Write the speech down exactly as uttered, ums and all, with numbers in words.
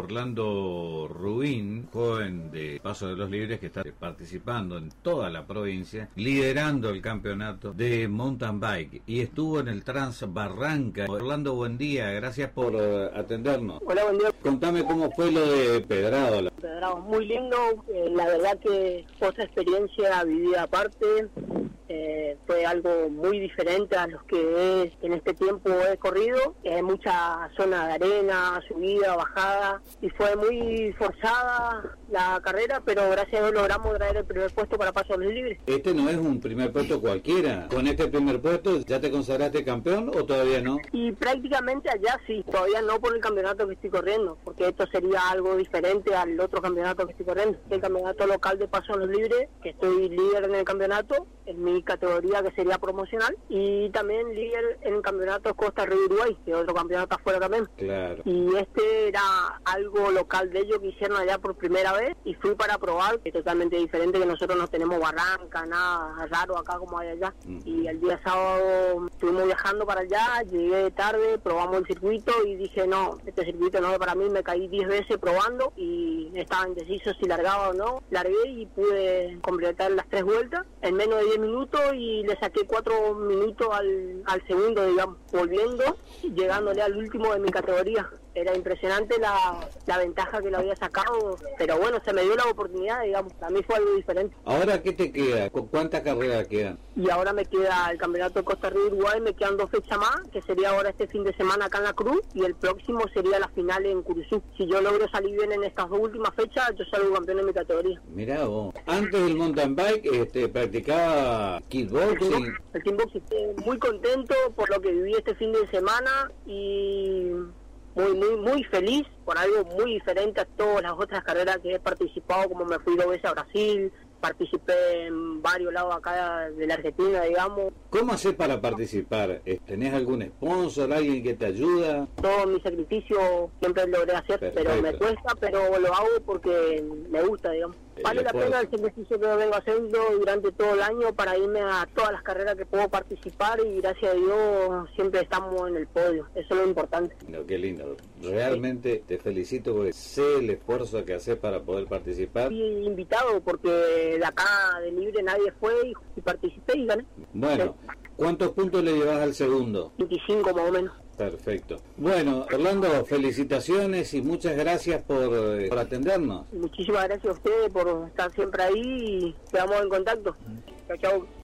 Orlando Rubín, joven de Paso de los Libres que está participando en toda la provincia, liderando el campeonato de mountain bike y estuvo en el Trans Barranca. Orlando, buen día, gracias por uh, atendernos. Hola, buen día. Contame cómo fue lo de Pedrado. Pedrado, muy lindo, eh, la verdad que otra experiencia vivida aparte. Eh, fue algo muy diferente a los que es, en este tiempo he corrido. Hay mucha zona de arena, subida, bajada, y fue muy forzada la carrera, pero gracias a Dios logramos traer el primer puesto para Paso de los Libres. Este no es un primer puesto cualquiera. ¿Con este primer puesto ya te consagraste campeón o todavía no? Y prácticamente allá sí, todavía no por el campeonato que estoy corriendo, porque esto sería algo diferente al otro campeonato que estoy corriendo. El campeonato local de Paso de los Libres, que estoy líder en el campeonato, en mi categoría que sería promocional, y también líder en el campeonato Costa Río Uruguay, que es otro campeonato afuera también. Claro. Y este era algo local de ellos que hicieron allá por primera vez y fui para probar, que es totalmente diferente, que nosotros no tenemos barranca, nada raro acá como hay allá. Mm. Y el día sábado estuvimos viajando para allá, llegué tarde, probamos el circuito y dije no, este circuito no es para mí, me caí diez veces probando y estaba indeciso si largaba o no. Largué y pude completar las tres vueltas en menos de diez minutos y le saqué cuatro minutos al, al segundo, digamos, volviendo, llegándole al último de mi categoría. Era impresionante la, la ventaja que le había sacado, pero bueno, se me dio la oportunidad, digamos, a mí fue algo diferente. ¿Ahora qué te queda? ¿Cuántas carreras quedan? Y ahora me queda el campeonato de Costa Río Uruguay, me quedan dos fechas más, que sería ahora este fin de semana acá en La Cruz, y el próximo sería la final en Curuzú. Si yo logro salir bien en estas dos últimas fechas, yo salgo campeón en mi categoría. Mirá vos, antes del mountain bike este, practicaba kickboxing. El kickboxing, eh, muy contento por lo que viví este fin de semana y muy muy muy feliz por algo muy diferente a todas las otras carreras que he participado, como me fui dos veces a Brasil, participé en varios lados acá de la Argentina, digamos. ¿Cómo haces para participar? ¿Tenés algún sponsor, alguien que te ayuda? Todo mi sacrificio siempre logré hacer. Perfecto. Pero me cuesta, pero lo hago porque me gusta, digamos. Vale la pena el sacrificio que vengo haciendo durante todo el año para irme a todas las carreras que puedo participar y gracias a Dios siempre estamos en el podio. Eso es lo importante. No, qué lindo. Realmente sí. Te felicito porque sé el esfuerzo que haces para poder participar. Fui invitado porque de acá de libre nadie fue y, y participé y gané. Bueno, sí. ¿Cuántos puntos le llevas al segundo? veinticinco más o menos. Perfecto. Bueno, Orlando, felicitaciones y muchas gracias por, eh, por atendernos. Muchísimas gracias a ustedes por estar siempre ahí y quedamos en contacto. Chao, chao.